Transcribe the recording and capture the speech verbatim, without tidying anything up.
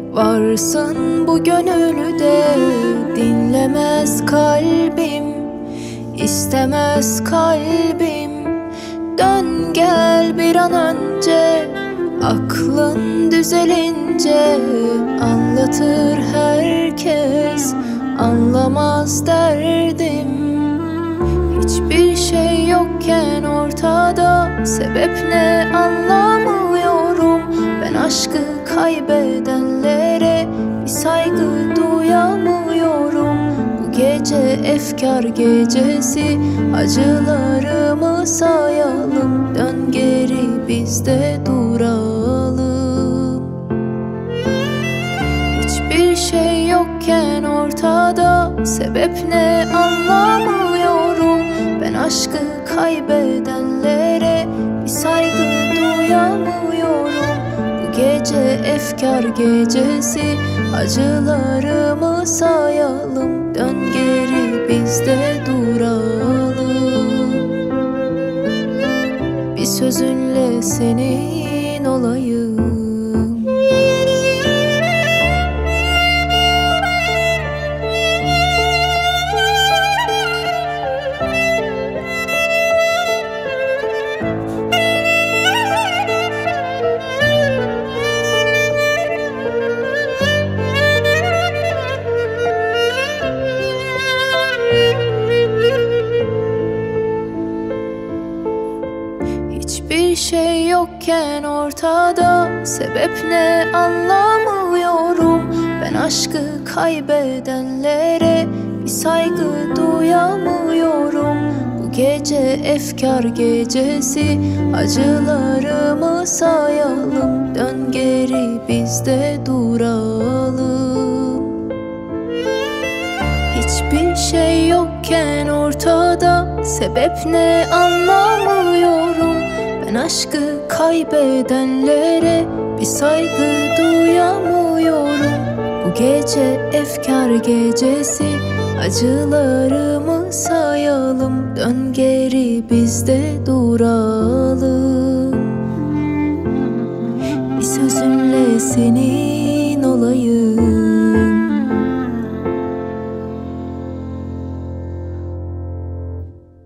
Varsın bu gönülde, dinlemez kalbim, istemez kalbim. Dön gel bir an önce, aklın düzelince. Anlatır herkes, anlamaz derdim. Hiçbir şey yokken ortada, sebep ne anlamıyorum. Ben aşkı kaybedenlere bir saygı duyamıyorum. Bu gece efkar gecesi, acılarımı sayalım. Dön geri biz de duralım. Hiçbir şey yokken ortada, sebep ne anlamıyorum. Ben aşkı kaybedenlere bir saygı duyamıyorum. Bu gece efkar gecesi, acılarımı sayalım. Dön geri biz de duralım. Bir sözünle senin olayım. Hiçbir şey yokken ortada, sebep ne anlamıyorum. Ben aşkı kaybedenlere bir saygı duyamıyorum. Bu gece efkar gecesi, acılarımı sayalım. Dön geri biz de duralım. Hiçbir şey yokken ortada, sebep ne anlamıyorum. Ben aşkı kaybedenlere bir saygı duyamıyorum. Bu gece efkar gecesi, acılarımı sayalım. Dön geri biz de duralım. Bir sözünle senin olayım.